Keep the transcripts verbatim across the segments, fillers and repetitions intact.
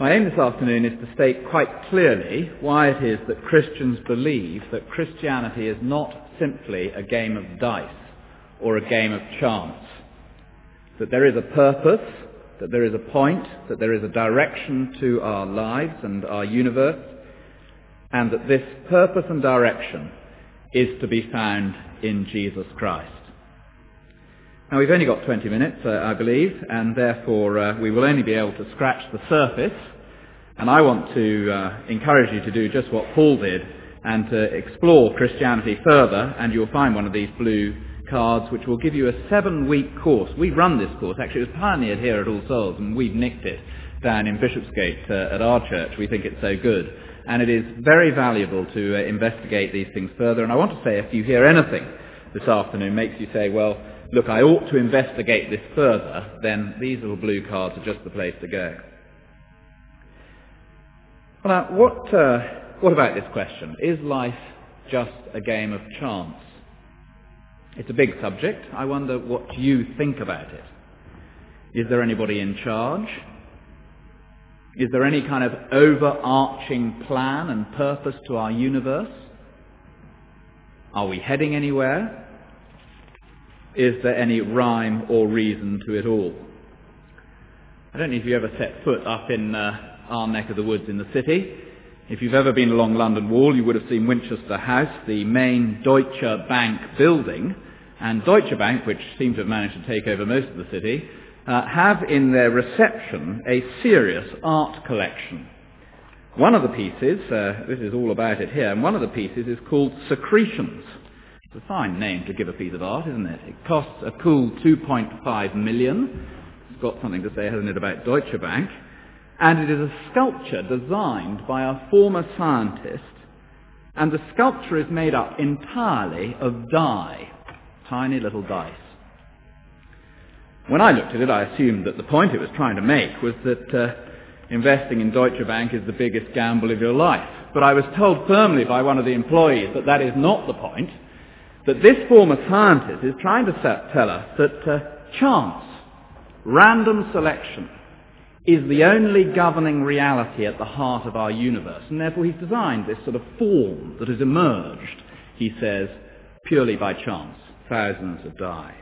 My aim this afternoon is to state quite clearly why it is that Christians believe that Christianity is not simply a game of dice or a game of chance. That there is a purpose, that there is a point, that there is a direction to our lives and our universe, and that this purpose and direction is to be found in Jesus Christ. Now, we've only got twenty minutes, uh, I believe, and therefore uh, we will only be able to scratch the surface. And I want to uh, encourage you to do just what Paul did and to explore Christianity further, and you'll find one of these blue cards which will give you a seven-week course. We run this course. Actually, it was pioneered here at All Souls, and we've nicked it down in Bishopsgate uh, at our church. We think it's so good. And it is very valuable to uh, investigate these things further. And I want to say, if you hear anything this afternoon makes you say, well, look, I ought to investigate this further, then these little blue cards are just the place to go. Well, now, what, uh, what about this question? Is life just a game of chance? It's a big subject. I wonder what you think about it. Is there anybody in charge? Is there any kind of overarching plan and purpose to our universe? Are we heading anywhere? Is there any rhyme or reason to it all? I don't know if you ever set foot up in uh, our neck of the woods in the city. If you've ever been along London Wall, you would have seen Winchester House, the main Deutsche Bank building. And Deutsche Bank, which seem to have managed to take over most of the city, uh, have in their reception a serious art collection. One of the pieces, uh, this is all about it here, and one of the pieces is called Secretions. It's a fine name to give a piece of art, isn't it? It costs a cool two point five million. It's got something to say, hasn't it, about Deutsche Bank. And it is a sculpture designed by a former scientist, and the sculpture is made up entirely of dye, tiny little dice. When I looked at it, I assumed that the point it was trying to make was that uh, investing in Deutsche Bank is the biggest gamble of your life. But I was told firmly by one of the employees that that is not the point, that this former scientist is trying to tell us that uh, chance, random selection, is the only governing reality at the heart of our universe. And therefore he's designed this sort of form that has emerged, he says, purely by chance, thousands of die.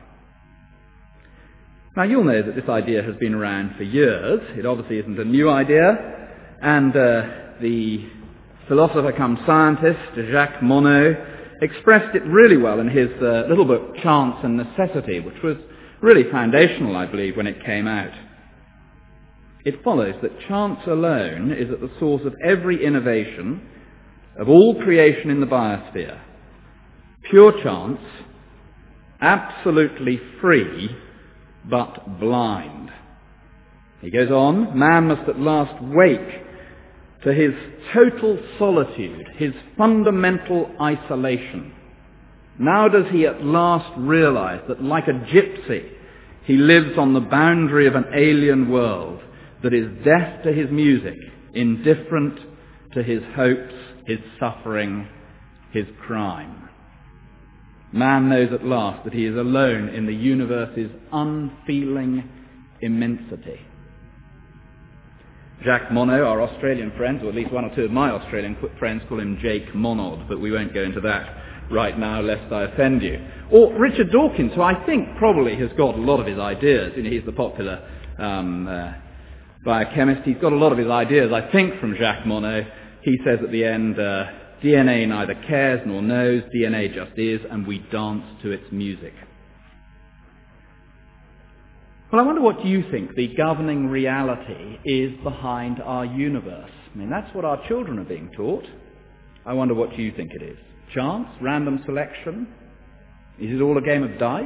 Now you'll know that this idea has been around for years. It obviously isn't a new idea. And uh, the philosopher come scientist, Jacques Monod, expressed it really well in his uh, little book, Chance and Necessity, which was really foundational, I believe, when it came out. It follows that chance alone is at the source of every innovation, of all creation in the biosphere. Pure chance, absolutely free, but blind. He goes on, man must at last wake to his total solitude, his fundamental isolation. Now does he at last realize that, like a gypsy, he lives on the boundary of an alien world that is deaf to his music, indifferent to his hopes, his suffering, his crime. Man knows at last that he is alone in the universe's unfeeling immensity. Jacques Monod, our Australian friends, or at least one or two of my Australian friends, call him Jake Monod, but we won't go into that right now lest I offend you. Or Richard Dawkins, who I think probably has got a lot of his ideas. You know, he's the popular um, uh, biochemist. He's got a lot of his ideas, I think, from Jacques Monod. He says at the end, uh, D N A neither cares nor knows, D N A just is, and we dance to its music. Well, I wonder what you think the governing reality is behind our universe. I mean, that's what our children are being taught. I wonder what you think it is. Chance? Random selection? Is it all a game of dice?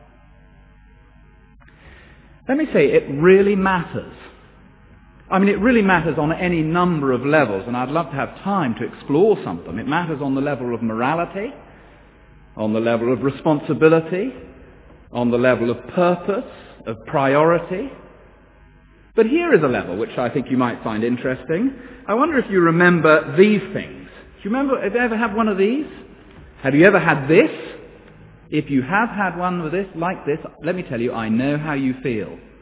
Let me say, it really matters. I mean, it really matters on any number of levels, and I'd love to have time to explore some of them. It matters on the level of morality, on the level of responsibility, on the level of purpose, of priority. But here is a level which I think you might find interesting. I wonder if you remember these things. Do you remember, have you ever had one of these? Have you ever had this? If you have had one with this, like this, let me tell you, I know how you feel.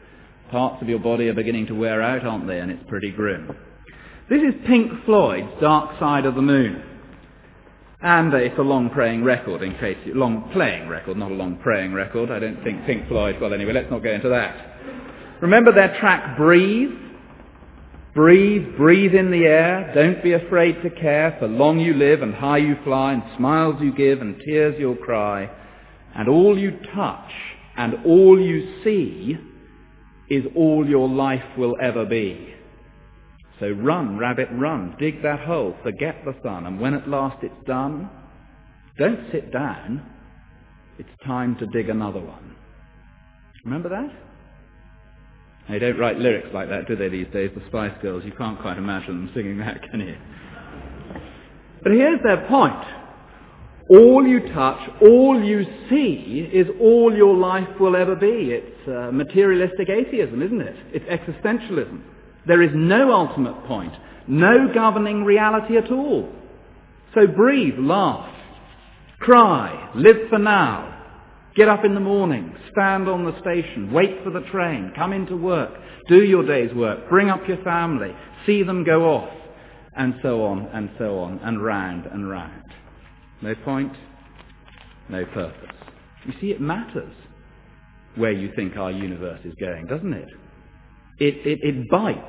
Parts of your body are beginning to wear out, aren't they? And it's pretty grim. This is Pink Floyd's Dark Side of the Moon. And uh, it's a long praying record, in case you... Long playing record, not a long praying record. I don't think Pink Floyd... Well, anyway, let's not go into that. Remember their track Breathe? Breathe, breathe in the air. Don't be afraid to care, for long you live and high you fly, and smiles you give and tears you'll cry. And all you touch and all you see is all your life will ever be. So run, rabbit, run. Dig that hole. Forget the sun. And when at last it's done, don't sit down. It's time to dig another one. Remember that? They don't write lyrics like that, do they, these days, the Spice Girls? You can't quite imagine them singing that, can you? But here's their point. All you touch, all you see, is all your life will ever be. It's uh, materialistic atheism, isn't it? It's existentialism. There is no ultimate point, no governing reality at all. So breathe, laugh, cry, live for now. Get up in the morning, stand on the station, wait for the train, come into work, do your day's work, bring up your family, see them go off, and so on and so on, and round and round. No point, no purpose. You see, it matters where you think our universe is going, doesn't it? It, it, it bites.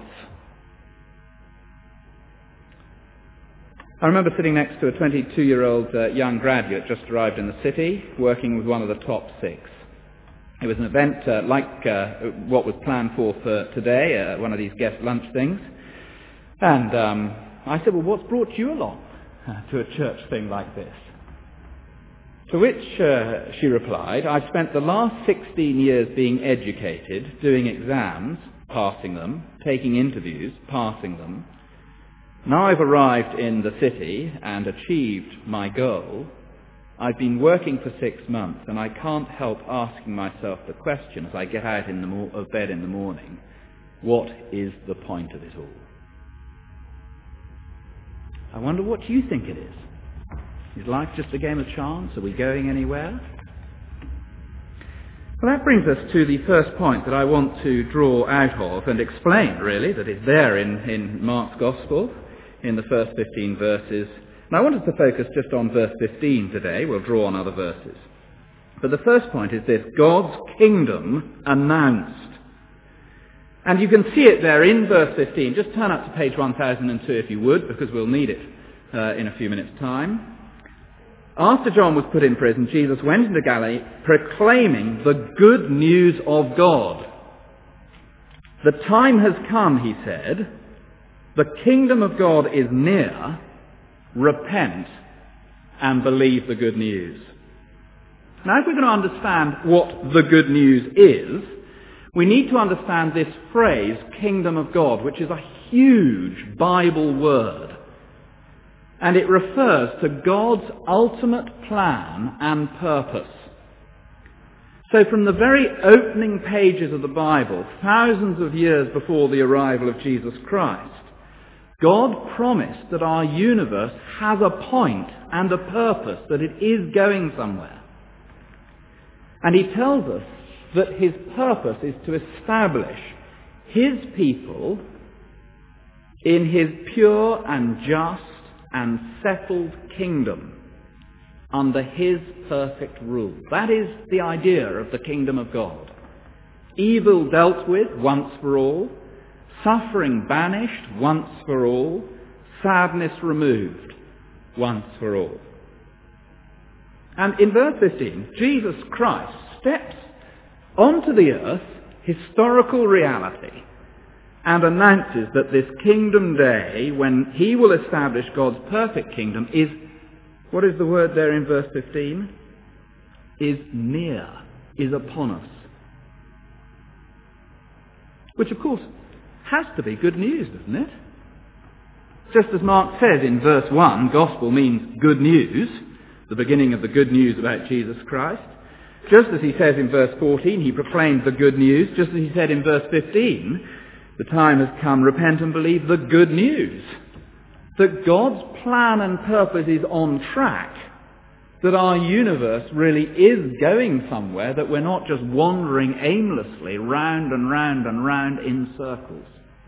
I remember sitting next to a twenty-two-year-old uh, young graduate just arrived in the city, working with one of the top six. It was an event uh, like uh, what was planned for for today, uh, one of these guest lunch things. And um, I said, well, what's brought you along uh, to a church thing like this? To which uh, she replied, I've spent the last sixteen years being educated, doing exams, passing them, taking interviews, passing them. Now I've arrived in the city and achieved my goal. I've been working for six months and I can't help asking myself the question as I get out in the mo- of bed in the morning, what is the point of it all? I wonder what you think it is. Is life just a game of chance? Are we going anywhere? Well, that brings us to the first point that I want to draw out of and explain, really, that is there in, in Mark's Gospel, in the first fifteen verses. And I wanted to focus just on verse fifteen today. We'll draw on other verses. But the first point is this: God's kingdom announced. And you can see it there in verse fifteen. Just turn up to page one thousand two if you would, because we'll need it uh, in a few minutes' time. After John was put in prison, Jesus went into Galilee proclaiming the good news of God. The time has come, he said. The kingdom of God is near. Repent and believe the good news. Now, if we're going to understand what the good news is, we need to understand this phrase, kingdom of God, which is a huge Bible word. And it refers to God's ultimate plan and purpose. So from the very opening pages of the Bible, thousands of years before the arrival of Jesus Christ, God promised that our universe has a point and a purpose, that it is going somewhere. And he tells us that his purpose is to establish his people in his pure and just and settled kingdom under his perfect rule. That is the idea of the kingdom of God. Evil dealt with once for all, suffering banished once for all, sadness removed once for all. And in verse fifteen, Jesus Christ steps onto the earth, historical reality, and announces that this kingdom day, when he will establish God's perfect kingdom, is, what is the word there in verse fifteen? Is near, is upon us. Which, of course, has to be good news, doesn't it? Just as Mark says in verse one, gospel means good news, the beginning of the good news about Jesus Christ. Just as he says in verse fourteen, he proclaimed the good news. Just as he said in verse fifteen, the time has come, repent and believe the good news. That God's plan and purpose is on track, that our universe really is going somewhere, that we're not just wandering aimlessly round and round and round in circles.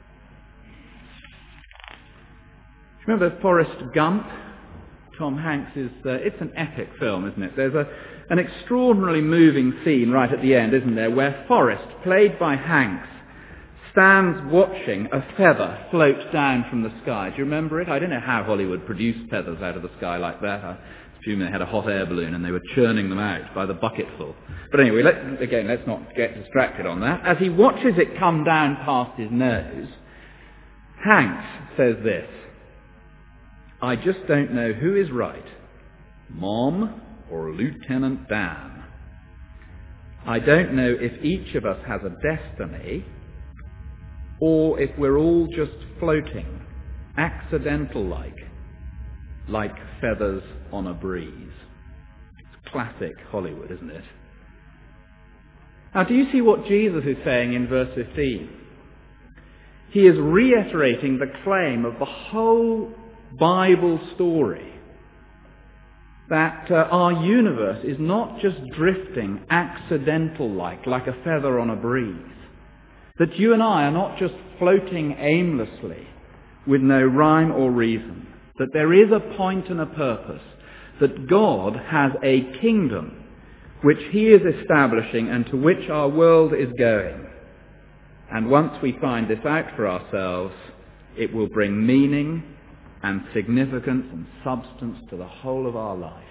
Remember Forrest Gump? Tom Hanks is, uh, it's an epic film, isn't it? There's a, an extraordinarily moving scene right at the end, isn't there, where Forrest, played by Hanks, stands watching a feather float down from the sky. Do you remember it? I don't know how Hollywood produced feathers out of the sky like that. I assume they had a hot air balloon and they were churning them out by the bucketful. But anyway, let, again, let's not get distracted on that. As he watches it come down past his nose, Hanks says this: "I just don't know who is right, Mom or Lieutenant Dan. I don't know if each of us has a destiny or if we're all just floating, accidental-like, like feathers on a breeze." It's classic Hollywood, isn't it? Now, do you see what Jesus is saying in verse fifteen? He is reiterating the claim of the whole Bible story that uh, our universe is not just drifting accidental-like, like a feather on a breeze. That you and I are not just floating aimlessly with no rhyme or reason. That there is a point and a purpose. That God has a kingdom which he is establishing and to which our world is going. And once we find this out for ourselves, it will bring meaning and significance and substance to the whole of our life.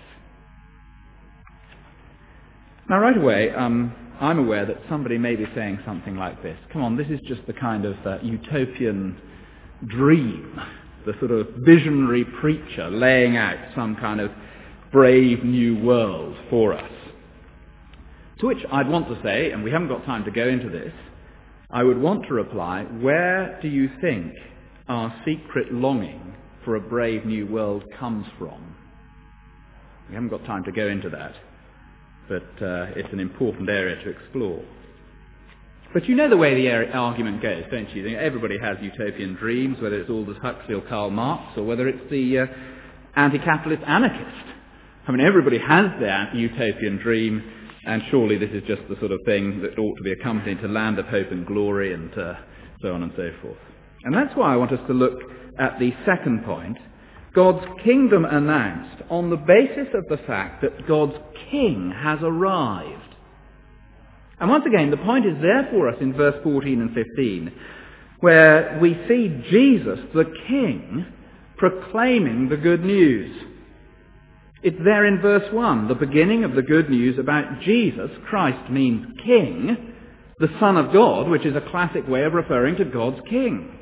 Now, right away, um, I'm aware that somebody may be saying something like this: come on, this is just the kind of uh, utopian dream, the sort of visionary preacher laying out some kind of brave new world for us. To which I'd want to say, and we haven't got time to go into this, I would want to reply, where do you think our secret longing for a brave new world comes from? We haven't got time to go into that, but uh, it's an important area to explore. But you know the way the argument goes, don't you? Everybody has utopian dreams, whether it's Aldous Huxley or Karl Marx, or whether it's the uh, anti-capitalist anarchist. I mean, everybody has their utopian dream, and surely this is just the sort of thing that ought to be accompanied to land of hope and glory and uh, so on and so forth. And that's why I want us to look at the second point, God's kingdom announced on the basis of the fact that God's king has arrived. And once again, the point is there for us in verse fourteen and fifteen, where we see Jesus, the king, proclaiming the good news. It's there in verse one, the beginning of the good news about Jesus. Christ means king, the Son of God, which is a classic way of referring to God's king.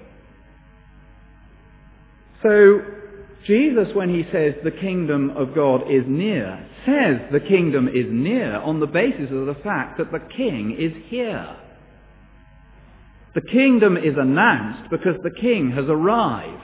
So, Jesus, when he says the kingdom of God is near, says the kingdom is near on the basis of the fact that the king is here. The kingdom is announced because the king has arrived.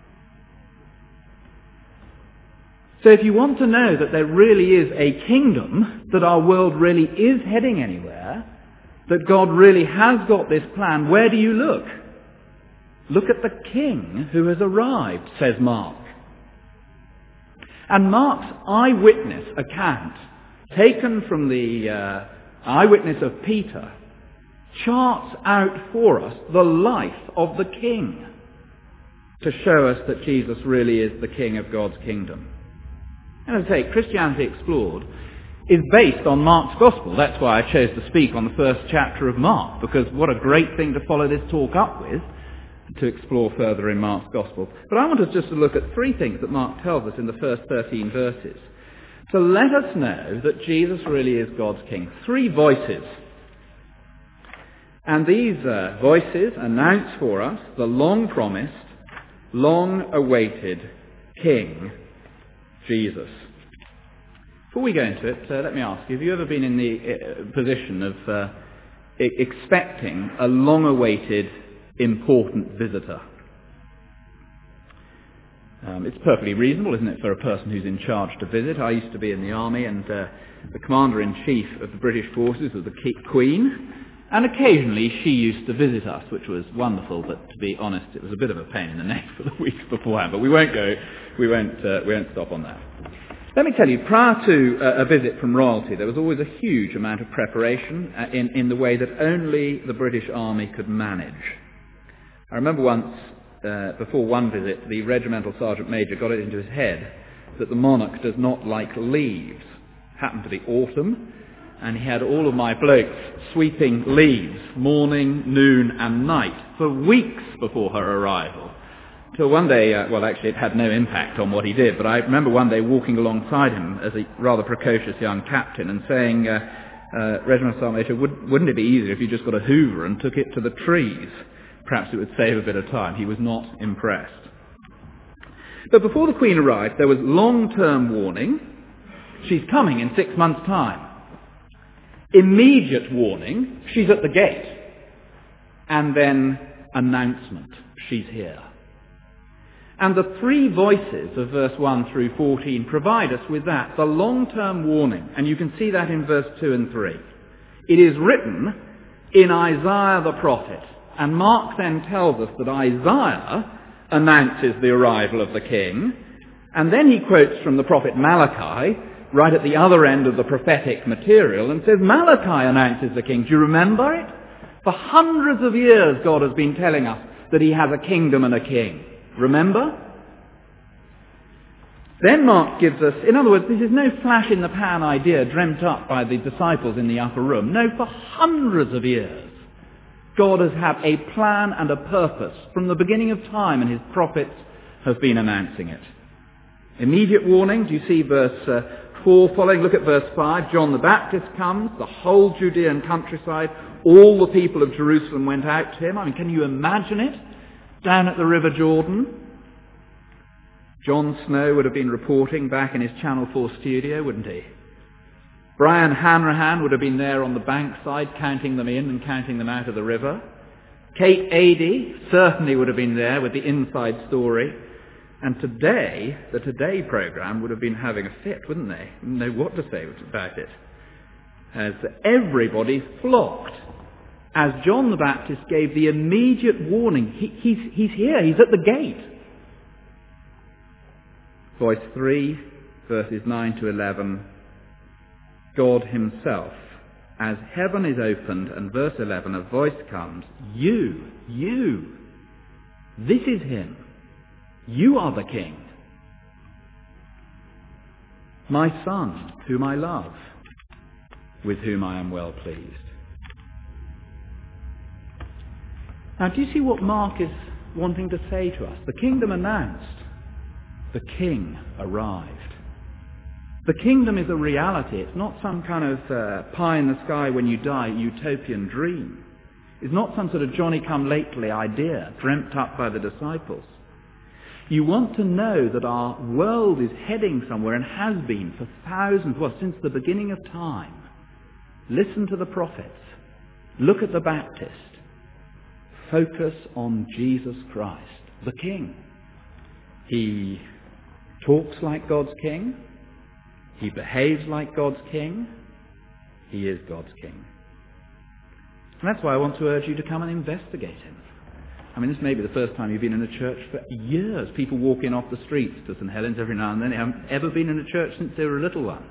So if you want to know that there really is a kingdom, that our world really is heading anywhere, that God really has got this plan, where do you look? Look at the king who has arrived, says Mark. And Mark's eyewitness account, taken from the uh, eyewitness of Peter, charts out for us the life of the king to show us that Jesus really is the king of God's kingdom. And as I say, Christianity Explored is based on Mark's Gospel. That's why I chose to speak on the first chapter of Mark, because what a great thing to follow this talk up with, to explore further in Mark's Gospel. But I want us just to look at three things that Mark tells us in the first thirteen verses to let us know that Jesus really is God's king. Three voices. And these uh, voices announce for us the long-promised, long-awaited King, Jesus. Before we go into it, uh, let me ask you, have you ever been in the uh, position of uh, e- expecting a long-awaited, important visitor? Um, it's perfectly reasonable, isn't it, for a person who's in charge to visit. I used to be in the army, and uh, the commander-in-chief of the British forces was the Queen, and occasionally she used to visit us, which was wonderful, but to be honest, it was a bit of a pain in the neck for the weeks beforehand. But we won't go, we won't, uh, we won't stop on that. Let me tell you, prior to uh, a visit from royalty, there was always a huge amount of preparation uh, in, in the way that only the British Army could manage. I remember once, uh, before one visit, the regimental sergeant major got it into his head that the monarch does not like leaves. It happened to be autumn, and he had all of my blokes sweeping leaves morning, noon and night for weeks before her arrival. Till one day, uh, well actually it had no impact on what he did, but I remember one day walking alongside him as a rather precocious young captain and saying, uh, uh, Regimental Sergeant Major, would, wouldn't it be easier if you just got a hoover and took it to the trees? Perhaps it would save a bit of time. He was not impressed. But before the Queen arrived, there was long-term warning. She's coming in six months' time. Immediate warning. She's at the gate. And then announcement. She's here. And the three voices of verse one through fourteen provide us with that, the long-term warning. And you can see that in verse two and three. It is written in Isaiah the prophet. And Mark then tells us that Isaiah announces the arrival of the king. And then he quotes from the prophet Malachi, right at the other end of the prophetic material, and says, Malachi announces the king. Do you remember it? For hundreds of years God has been telling us that he has a kingdom and a king. Remember? Then Mark gives us, in other words, this is no flash-in-the-pan idea dreamt up by the disciples in the upper room. No, for hundreds of years, God has had a plan and a purpose from the beginning of time, and his prophets have been announcing it. Immediate warning, do you see verse uh, four following? Look at verse five. John the Baptist comes, the whole Judean countryside, all the people of Jerusalem went out to him. I mean, can you imagine it? Down at the River Jordan. John Snow would have been reporting back in his Channel four studio, wouldn't he? Brian Hanrahan would have been there on the bankside, counting them in and counting them out of the river. Kate Adie certainly would have been there with the inside story. And today, the Today programme would have been having a fit, wouldn't they? Didn't know what to say about it. As everybody flocked, as John the Baptist gave the immediate warning, he, he's, he's here, he's at the gate. Voice three, verses nine to eleven, God himself, as heaven is opened, and verse eleven, a voice comes, you, you, this is him. You are the king. My son, whom I love, with whom I am well pleased. Now, do you see what Mark is wanting to say to us? The kingdom announced. The king arrived. The kingdom is a reality. It's not some kind of uh, pie in the sky when you die utopian dream. It's not some sort of Johnny-come-lately idea dreamt up by the disciples. You want to know that our world is heading somewhere and has been for thousands, well, since the beginning of time. Listen to the prophets. Look at the Baptist. Focus on Jesus Christ, the King. He talks like God's King. He behaves like God's King. He is God's King. And that's why I want to urge you to come and investigate him. I mean, this may be the first time you've been in a church for years. People walk in off the streets to St Helens every now and then. They haven't ever been in a church since they were a little one.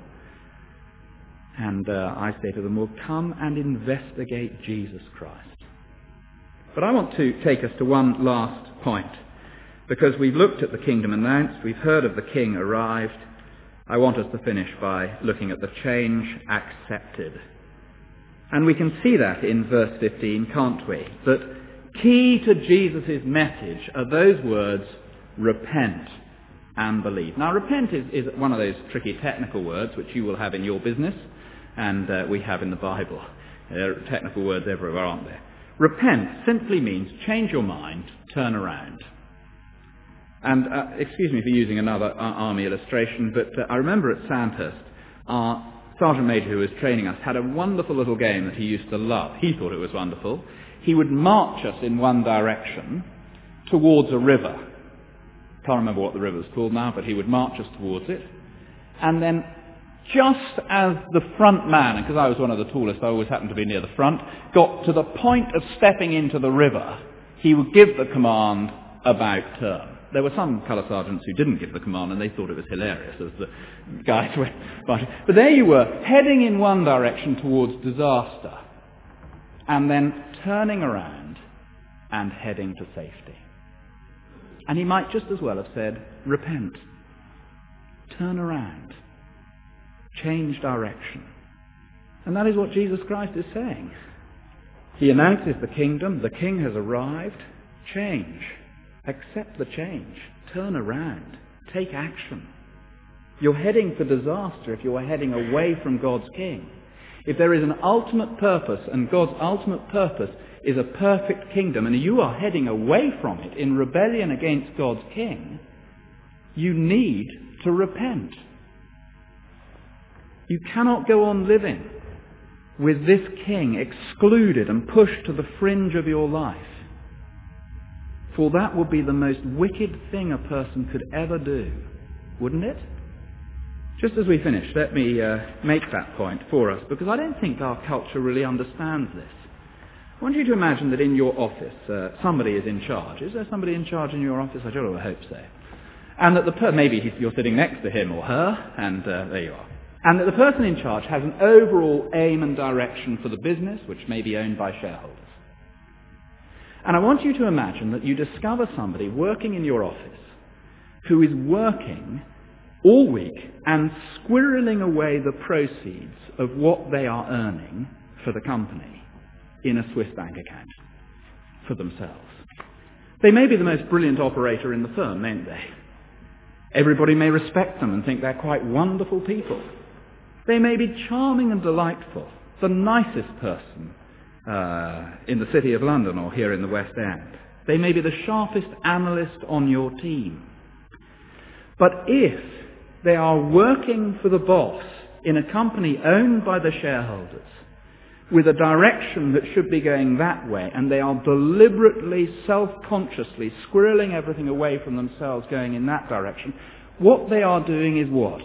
And uh, I say to them, well, come and investigate Jesus Christ. But I want to take us to one last point. Because we've looked at the kingdom announced, we've heard of the king arrived. I want us to finish by looking at the change accepted. And we can see that in verse fifteen, can't we? That key to Jesus' message are those words, repent and believe. Now, repent is, is one of those tricky technical words which you will have in your business, and uh, we have in the Bible. There are technical words everywhere, aren't there? Repent simply means change your mind, turn around. And uh, excuse me for using another uh, army illustration, but uh, I remember at Sandhurst, our Sergeant Major who was training us had a wonderful little game that he used to love. He thought it was wonderful. He would march us in one direction towards a river. Can't remember what the river was called now, but he would march us towards it. And then just as the front man, because I was one of the tallest, I always happened to be near the front, got to the point of stepping into the river, he would give the command, about turn. There were some colour sergeants who didn't give the command and they thought it was hilarious as the guys went marching. But there you were, heading in one direction towards disaster and then turning around and heading to safety. And he might just as well have said, repent, turn around, change direction. And that is what Jesus Christ is saying. He announces the kingdom, the king has arrived, change. Accept the change. Turn around. Take action. You're heading for disaster if you are heading away from God's king. If there is an ultimate purpose, and God's ultimate purpose is a perfect kingdom, and you are heading away from it in rebellion against God's king, you need to repent. You cannot go on living with this king excluded and pushed to the fringe of your life. For that would be the most wicked thing a person could ever do, wouldn't it? Just as we finish, let me uh, make that point for us, because I don't think our culture really understands this. I want you to imagine that in your office, uh, somebody is in charge. Is there somebody in charge in your office? I don't know, I hope so. And that the per- maybe he's, you're sitting next to him or her, and uh, there you are. And that the person in charge has an overall aim and direction for the business, which may be owned by shareholders. And I want you to imagine that you discover somebody working in your office who is working all week and squirreling away the proceeds of what they are earning for the company in a Swiss bank account for themselves. They may be the most brilliant operator in the firm, mayn't they? Everybody may respect them and think they're quite wonderful people. They may be charming and delightful, the nicest person uh, in the City of London or here in the West End. They may be the sharpest analyst on your team. But if they are working for the boss in a company owned by the shareholders with a direction that should be going that way, and they are deliberately, self-consciously squirreling everything away from themselves going in that direction, what they are doing is what?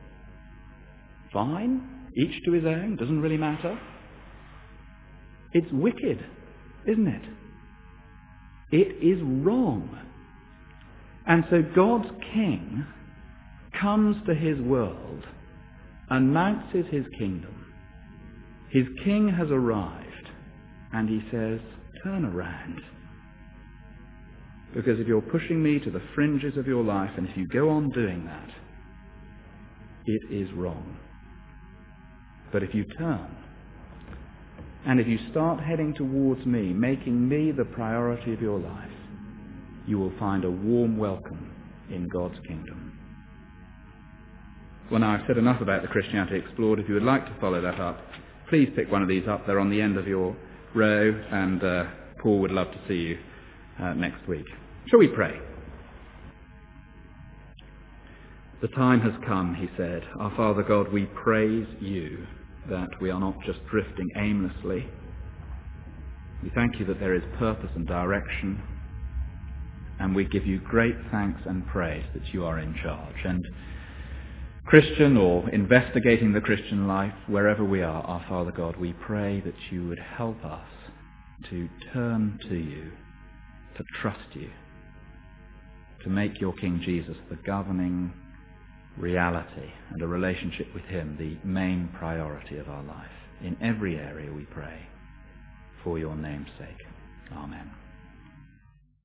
Fine, each to his own, doesn't really matter. It's wicked, isn't it? It is wrong. And so God's king comes to his world, announces his kingdom. His king has arrived, and he says, turn around. Because if you're pushing me to the fringes of your life, and if you go on doing that, it is wrong. But if you turn, and if you start heading towards me, making me the priority of your life, you will find a warm welcome in God's kingdom. Well, now I've said enough about the Christianity Explored. If you would like to follow that up, please pick one of these up. They're on the end of your row, and uh, Paul would love to see you uh, next week. Shall we pray? The time has come, he said. Our Father God, we praise you that we are not just drifting aimlessly. We thank you that there is purpose and direction, and we give you great thanks and praise that you are in charge. And Christian or investigating the Christian life, wherever we are, our Father God, we pray that you would help us to turn to you, to trust you, to make your King Jesus the governing reality and a relationship with him the main priority of our life. In every area we pray, for your name's sake. Amen.